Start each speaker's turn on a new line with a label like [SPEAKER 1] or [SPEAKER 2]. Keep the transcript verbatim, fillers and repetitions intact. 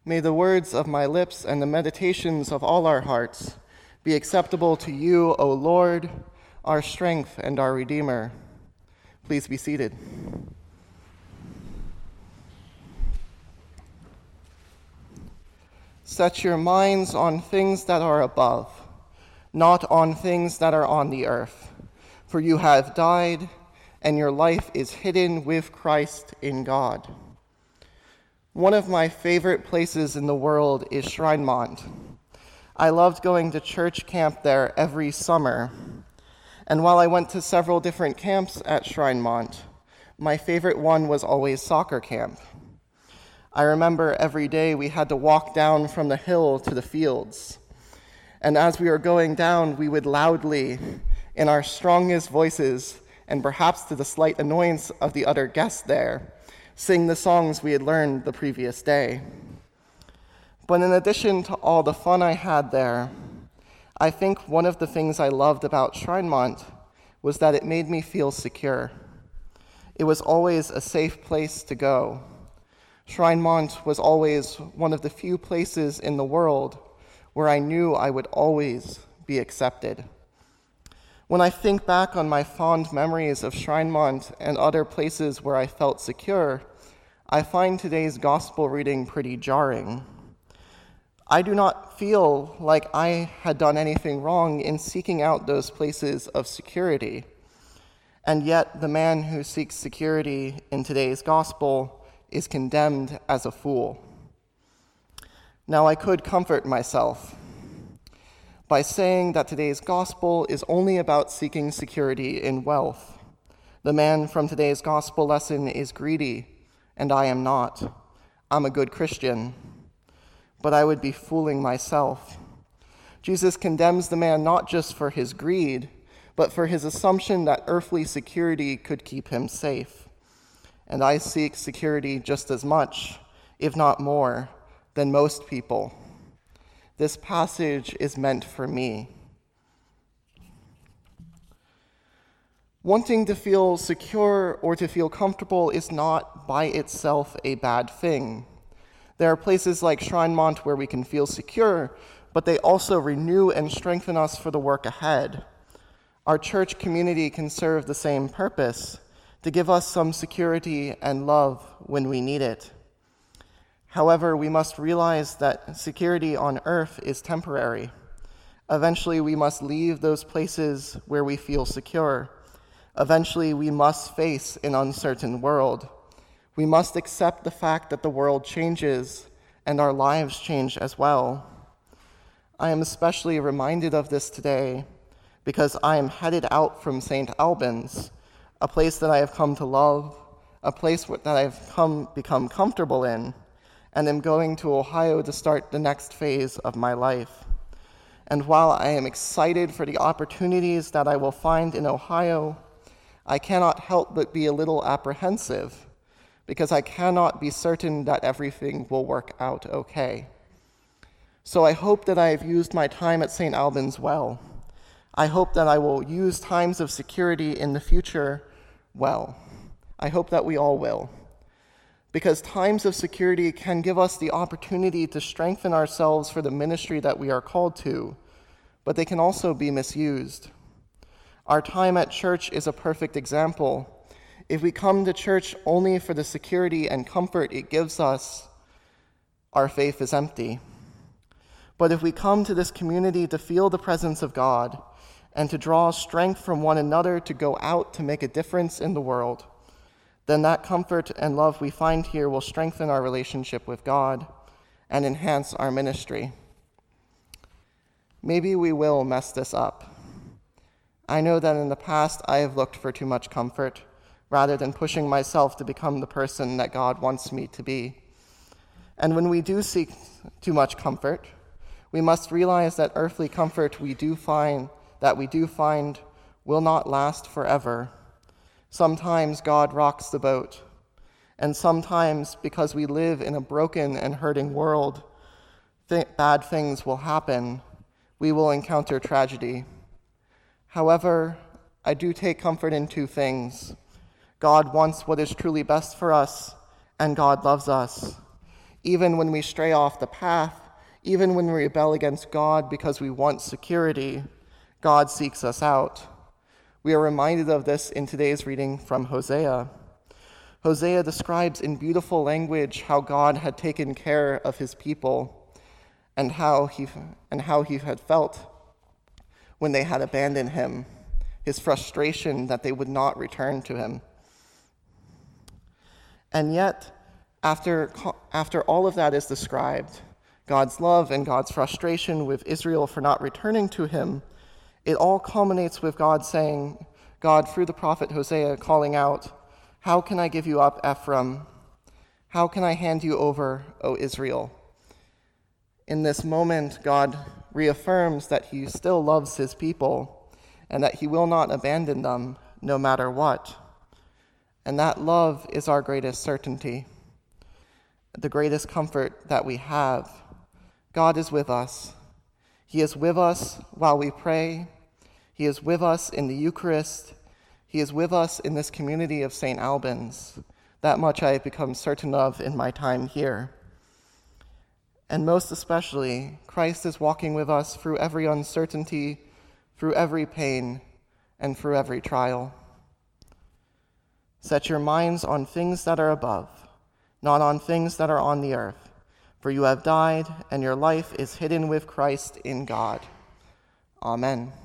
[SPEAKER 1] May the words of my lips and the meditations of all our hearts be acceptable to you, O Lord, our strength and our Redeemer. Please be seated. Set your minds on things that are above, not on things that are on the earth. For you have died, and your life is hidden with Christ in God. One of my favorite places in the world is Schreinemont. I loved going to church camp there every summer. And while I went to several different camps at Schreinemont, my favorite one was always soccer camp. I remember every day we had to walk down from the hill to the fields. And as we were going down, we would loudly, in our strongest voices, and perhaps to the slight annoyance of the other guests there, sing the songs we had learned the previous day. But in addition to all the fun I had there, I think one of the things I loved about Schreinemont was that it made me feel secure. It was always a safe place to go. Schreinemont was always one of the few places in the world where I knew I would always be accepted. When I think back on my fond memories of Schreinemont and other places where I felt secure, I find today's gospel reading pretty jarring. I do not feel like I had done anything wrong in seeking out those places of security. And yet the man who seeks security in today's gospel is condemned as a fool. Now I could comfort myself by saying that today's gospel is only about seeking security in wealth. The man from today's gospel lesson is greedy, and I am not. I'm a good Christian, but I would be fooling myself. Jesus condemns the man not just for his greed, but for his assumption that earthly security could keep him safe. And I seek security just as much, if not more, than most people. This passage is meant for me. Wanting to feel secure or to feel comfortable is not by itself a bad thing. There are places like Schreinemont where we can feel secure, but they also renew and strengthen us for the work ahead. Our church community can serve the same purpose, to give us some security and love when we need it. However, we must realize that security on earth is temporary. Eventually, we must leave those places where we feel secure. Eventually, we must face an uncertain world. We must accept the fact that the world changes and our lives change as well. I am especially reminded of this today because I am headed out from Saint Albans, a place that I have come to love, a place that I have come become comfortable in, and am going to Ohio to start the next phase of my life. And while I am excited for the opportunities that I will find in Ohio, I cannot help but be a little apprehensive because I cannot be certain that everything will work out okay. So I hope that I have used my time at Saint Albans well. I hope that I will use times of security in the future well. I hope that we all will. Because times of security can give us the opportunity to strengthen ourselves for the ministry that we are called to, but they can also be misused. Our time at church is a perfect example. If we come to church only for the security and comfort it gives us, our faith is empty. But if we come to this community to feel the presence of God and to draw strength from one another to go out to make a difference in the world, then that comfort and love we find here will strengthen our relationship with God and enhance our ministry. Maybe we will mess this up. I know that in the past I have looked for too much comfort rather than pushing myself to become the person that God wants me to be. And when we do seek too much comfort, we must realize that earthly comfort we do find that we do find will not last forever. Sometimes God rocks the boat, and sometimes because we live in a broken and hurting world, th- bad things will happen. We will encounter tragedy. However, I do take comfort in two things. God wants what is truly best for us, and God loves us. Even when we stray off the path, even when we rebel against God because we want security, God seeks us out. We are reminded of this in today's reading from Hosea. Hosea describes in beautiful language how God had taken care of his people and how he, and how he had felt when they had abandoned him, his frustration that they would not return to him. And yet, after, after all of that is described, God's love and God's frustration with Israel for not returning to him, it all culminates with God saying, God, through the prophet Hosea, calling out, "How can I give you up, Ephraim? How can I hand you over, O Israel?" In this moment, God reaffirms that he still loves his people and that he will not abandon them no matter what. And that love is our greatest certainty, the greatest comfort that we have. God is with us. He is with us while we pray. He is with us in the Eucharist. He is with us in this community of Saint Albans. That much I have become certain of in my time here. And most especially, Christ is walking with us through every uncertainty, through every pain, and through every trial. Set your minds on things that are above, not on things that are on the earth, for you have died, and your life is hidden with Christ in God. Amen.